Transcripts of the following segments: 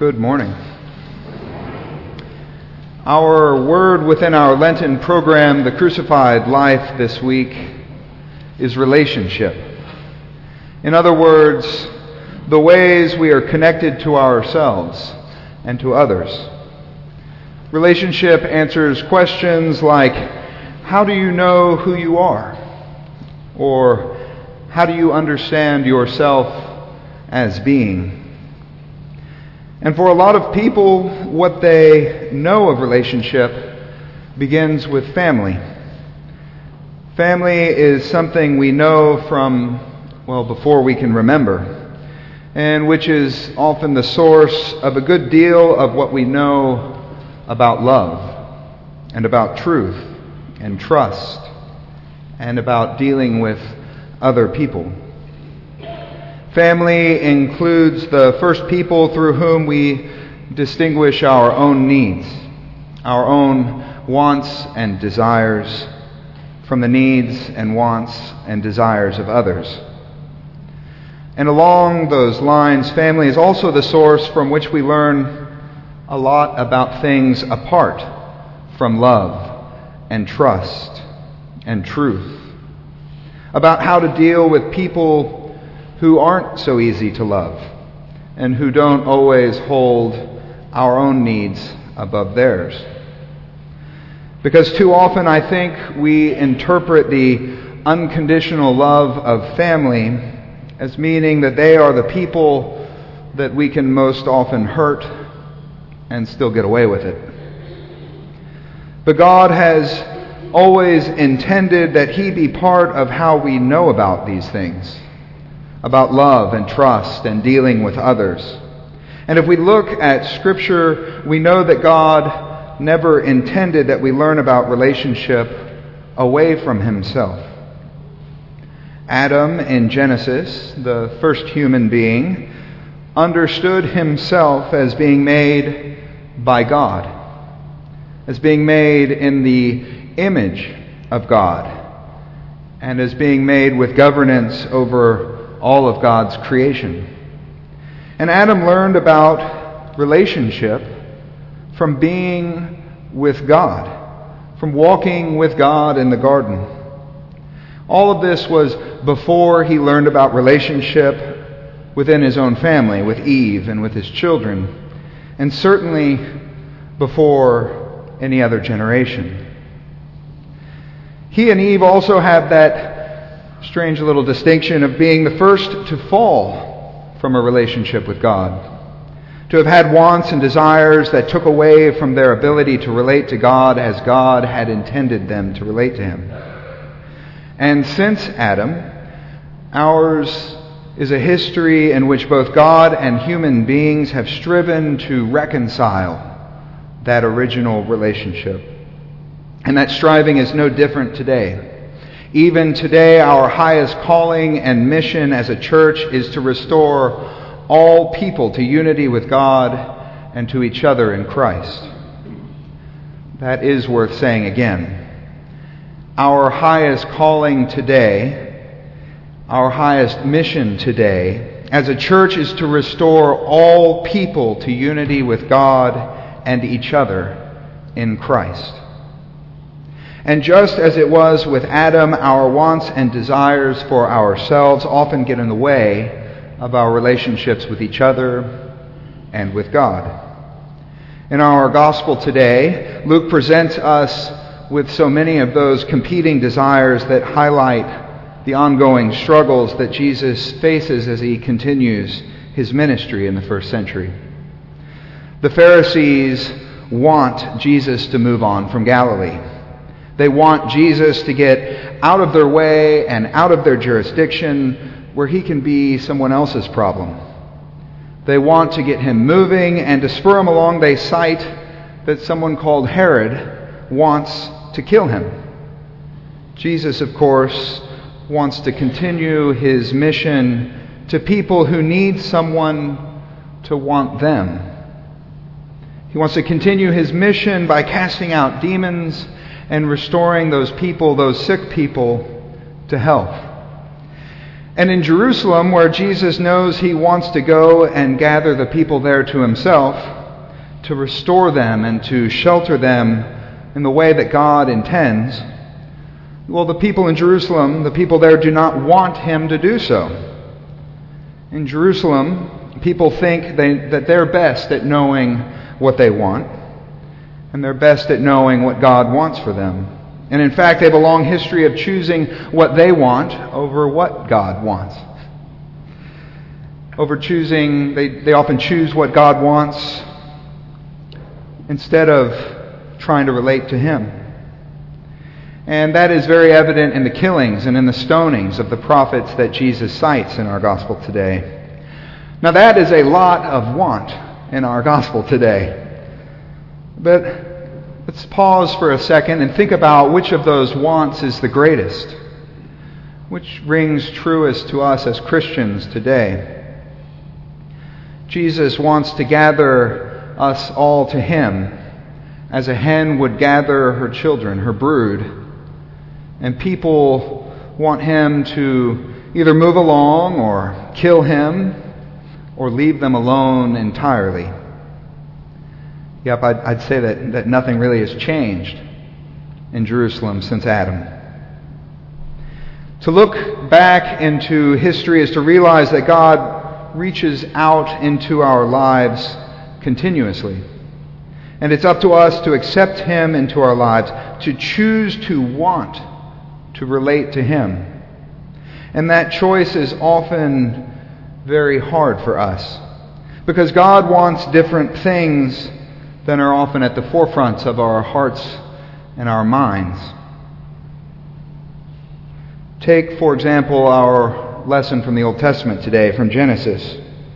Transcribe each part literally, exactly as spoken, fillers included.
Good morning. Our word within our Lenten program, The Crucified Life, this week is relationship. In other words, the ways we are connected to ourselves and to others. Relationship answers questions like, how do you know who you are? Or, how do you understand yourself as being? And for a lot of people, what they know of relationship begins with family. Family is something we know from, well, before we can remember, and which is often the source of a good deal of what we know about love, and about truth, and trust, and about dealing with other people. Family includes the first people through whom we distinguish our own needs, our own wants and desires from the needs and wants and desires of others. And along those lines, family is also the source from which we learn a lot about things apart from love and trust and truth, about how to deal with people who aren't so easy to love and who don't always hold our own needs above theirs. Because too often I think we interpret the unconditional love of family as meaning that they are the people that we can most often hurt and still get away with it. But God has always intended that He be part of how we know about these things, about love and trust and dealing with others. And if we look at Scripture, we know that God never intended that we learn about relationship away from Himself. Adam in Genesis, the first human being, understood himself as being made by God, as being made in the image of God, and as being made with governance over all of God's creation. And Adam learned about relationship from being with God, from walking with God in the garden. All of this was before he learned about relationship within his own family, with Eve and with his children, and certainly before any other generation. He and Eve also have that strange little distinction of being the first to fall from a relationship with God, to have had wants and desires that took away from their ability to relate to God as God had intended them to relate to Him. And since Adam, ours is a history in which both God and human beings have striven to reconcile that original relationship. And that striving is no different today. Even today, our highest calling and mission as a church is to restore all people to unity with God and to each other in Christ. That is worth saying again. Our highest calling today, our highest mission today, as a church is to restore all people to unity with God and each other in Christ. And just as it was with Adam, our wants and desires for ourselves often get in the way of our relationships with each other and with God. In our gospel today, Luke presents us with so many of those competing desires that highlight the ongoing struggles that Jesus faces as He continues His ministry in the first century. The Pharisees want Jesus to move on from Galilee. They want Jesus to get out of their way and out of their jurisdiction where He can be someone else's problem. They want to get Him moving, and to spur Him along, they cite that someone called Herod wants to kill Him. Jesus, of course, wants to continue His mission to people who need someone to want them. He wants to continue His mission by casting out demons and restoring those people, those sick people, to health. And in Jerusalem, where Jesus knows he wants to go and gather the people there to himself, to restore them and to shelter them in the way that God intends, well, the people in Jerusalem, the people there, do not want him to do so. In Jerusalem, people think they, that they're best at knowing what they want, and they're best at knowing what God wants for them. And in fact, they have a long history of choosing what they want over what God wants. Over choosing, they, they often choose what God wants instead of trying to relate to him. And that is very evident in the killings and in the stonings of the prophets that Jesus cites in our gospel today. Now that is a lot of want in our gospel today. But let's pause for a second and think about which of those wants is the greatest. Which rings truest to us as Christians today. Jesus wants to gather us all to him as a hen would gather her children, her brood. And people want him to either move along or kill him or leave them alone entirely. Yep, I'd, I'd say that, that nothing really has changed in Jerusalem since Adam. To look back into history is to realize that God reaches out into our lives continuously. And it's up to us to accept him into our lives, to choose to want to relate to him. And that choice is often very hard for us, because God wants different things than are often at the forefronts of our hearts and our minds. Take, for example, our lesson from the Old Testament today, from Genesis.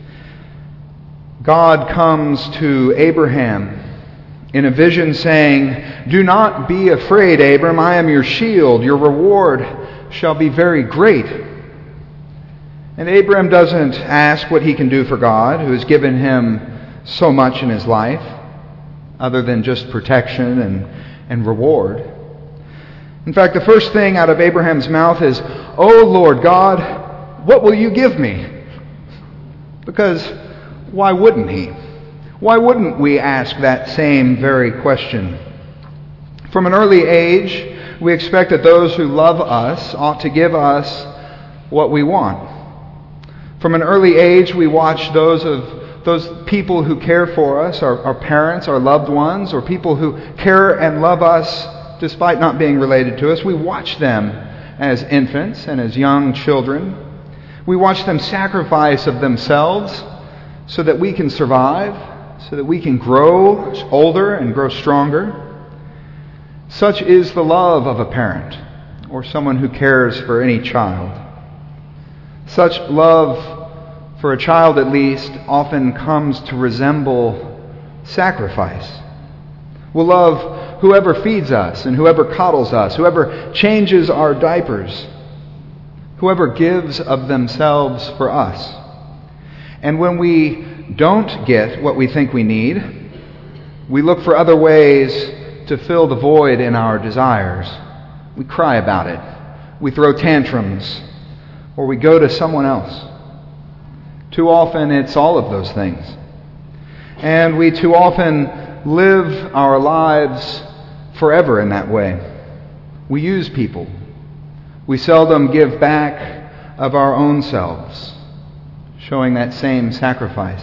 God comes to Abraham in a vision saying, "Do not be afraid, Abram, I am your shield. Your reward shall be very great." And Abram doesn't ask what he can do for God, who has given him so much in his life, other than just protection and, and reward. In fact, the first thing out of Abraham's mouth is, "O Lord God, what will you give me?" Because why wouldn't he? Why wouldn't we ask that same very question? From an early age, we expect that those who love us ought to give us what we want. From an early age, we watch those of those people who care for us, our, our parents, our loved ones, or people who care and love us despite not being related to us. We watch them as infants and as young children. We watch them sacrifice of themselves so that we can survive, so that we can grow older and grow stronger. Such is the love of a parent or someone who cares for any child. Such love, for a child at least, often comes to resemble sacrifice. We'll love whoever feeds us and whoever coddles us, whoever changes our diapers, whoever gives of themselves for us. And when we don't get what we think we need, we look for other ways to fill the void in our desires. We cry about it. We throw tantrums. Or we go to someone else. Too often it's all of those things. And we too often live our lives forever in that way. We use people. We seldom give back of our own selves, showing that same sacrifice.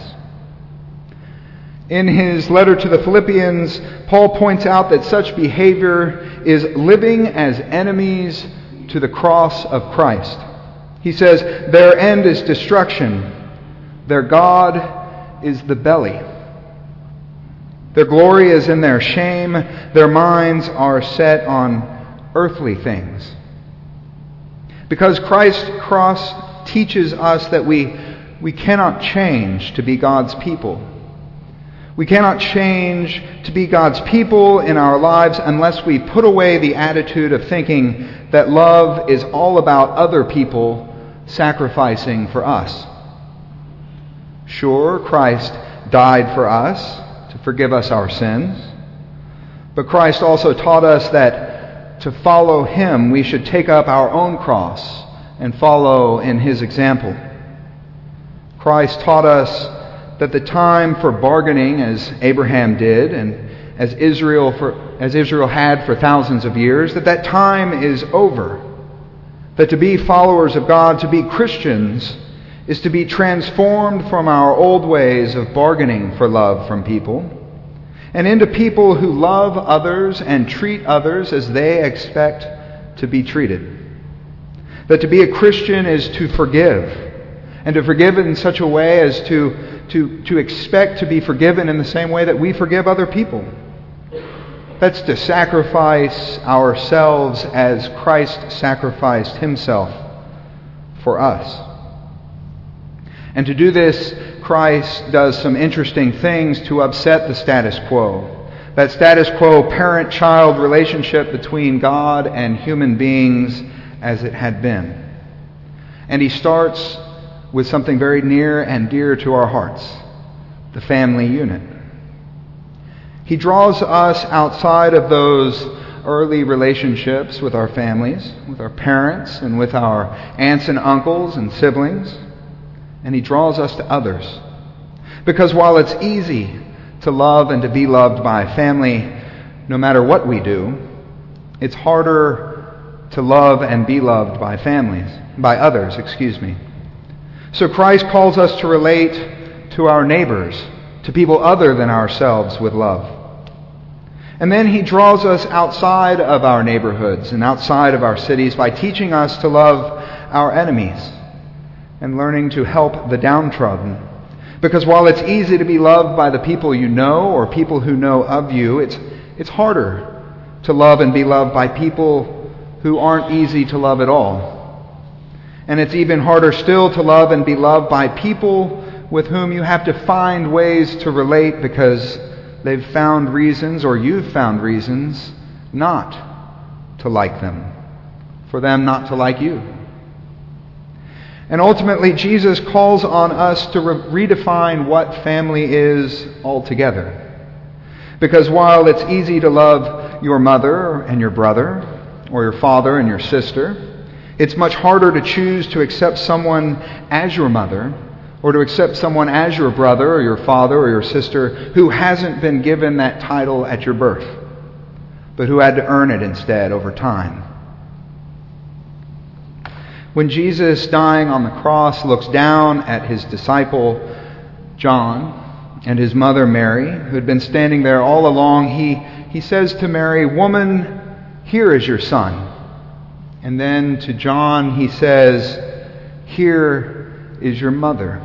In his letter to the Philippians, Paul points out that such behavior is living as enemies to the cross of Christ. He says, their end is destruction. Their God is the belly. Their glory is in their shame. Their minds are set on earthly things. Because Christ's cross teaches us that we, we cannot change to be God's people. We cannot change to be God's people in our lives unless we put away the attitude of thinking that love is all about other people sacrificing for us. Sure, Christ died for us to forgive us our sins, but Christ also taught us that to follow Him we should take up our own cross and follow in his example. Christ taught us that the time for bargaining, as Abraham did, and as Israel for, as Israel had for thousands of years, that that time is over. That to be followers of God, to be Christians, is to be transformed from our old ways of bargaining for love from people, and into people who love others and treat others as they expect to be treated. That to be a Christian is to forgive, and to forgive in such a way as to, to, to expect to be forgiven in the same way that we forgive other people. That's to sacrifice ourselves as Christ sacrificed himself for us. And to do this, Christ does some interesting things to upset the status quo. That status quo parent-child relationship between God and human beings as it had been. And he starts with something very near and dear to our hearts, the family unit. He draws us outside of those early relationships with our families, with our parents, and with our aunts and uncles and siblings, and he draws us to others. Because while it's easy to love and to be loved by family, no matter what we do, it's harder to love and be loved by families, by others, excuse me. So Christ calls us to relate to our neighbors, to people other than ourselves with love. And then he draws us outside of our neighborhoods and outside of our cities by teaching us to love our enemies and learning to help the downtrodden. Because while it's easy to be loved by the people you know or people who know of you, it's, it's harder to love and be loved by people who aren't easy to love at all. And it's even harder still to love and be loved by people with whom you have to find ways to relate because they've found reasons, or you've found reasons, not to like them, for them not to like you. And ultimately, Jesus calls on us to re- redefine what family is altogether. Because while it's easy to love your mother and your brother, or your father and your sister, it's much harder to choose to accept someone as your mother, or to accept someone as your brother or your father or your sister who hasn't been given that title at your birth, but who had to earn it instead over time. When Jesus, dying on the cross, looks down at his disciple John and his mother Mary, who had been standing there all along, he, he says to Mary, "Woman, here is your son." And then to John he says, "Here is your mother."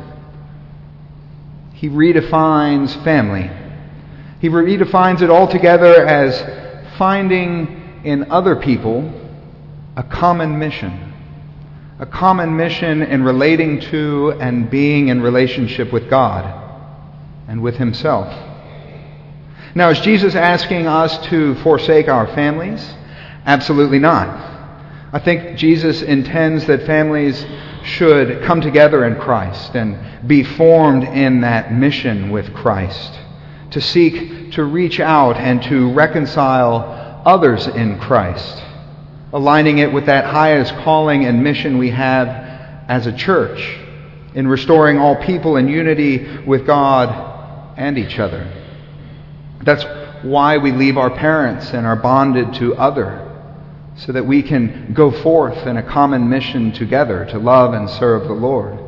He redefines family. He redefines it altogether as finding in other people a common mission. A common mission in relating to and being in relationship with God and with himself. Now, is Jesus asking us to forsake our families? Absolutely not. I think Jesus intends that families should come together in Christ and be formed in that mission with Christ, to seek to reach out and to reconcile others in Christ, aligning it with that highest calling and mission we have as a church in restoring all people in unity with God and each other. That's why we leave our parents and are bonded to other, so that we can go forth in a common mission together to love and serve the Lord.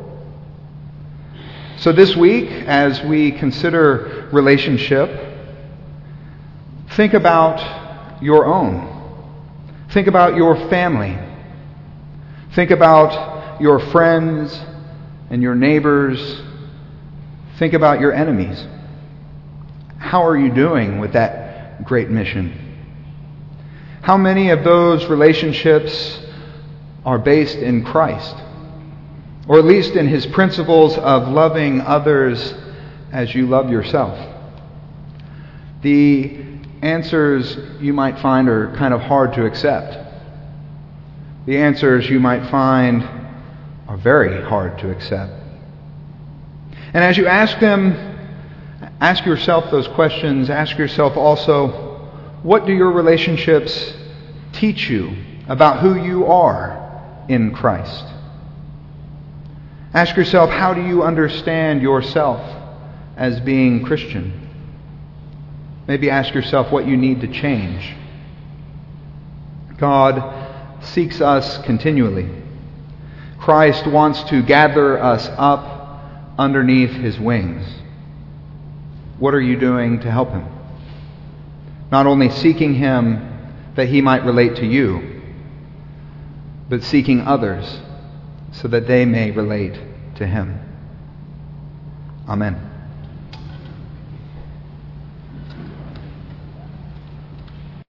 So this week, as we consider relationship, think about your own. Think about your family. Think about your friends and your neighbors. Think about your enemies. How are you doing with that great mission? How many of those relationships are based in Christ, or at least in his principles of loving others as you love yourself? The answers you might find are kind of hard to accept. The answers you might find are very hard to accept. And as you ask them, ask yourself those questions. Ask yourself also, what do your relationships teach you about who you are in Christ. Ask yourself, how do you understand yourself as being Christian? Maybe ask yourself what you need to change. God seeks us continually. Christ wants to gather us up underneath his wings. What are you doing to help him? Not only seeking him that he might relate to you, but seeking others so that they may relate to him. Amen.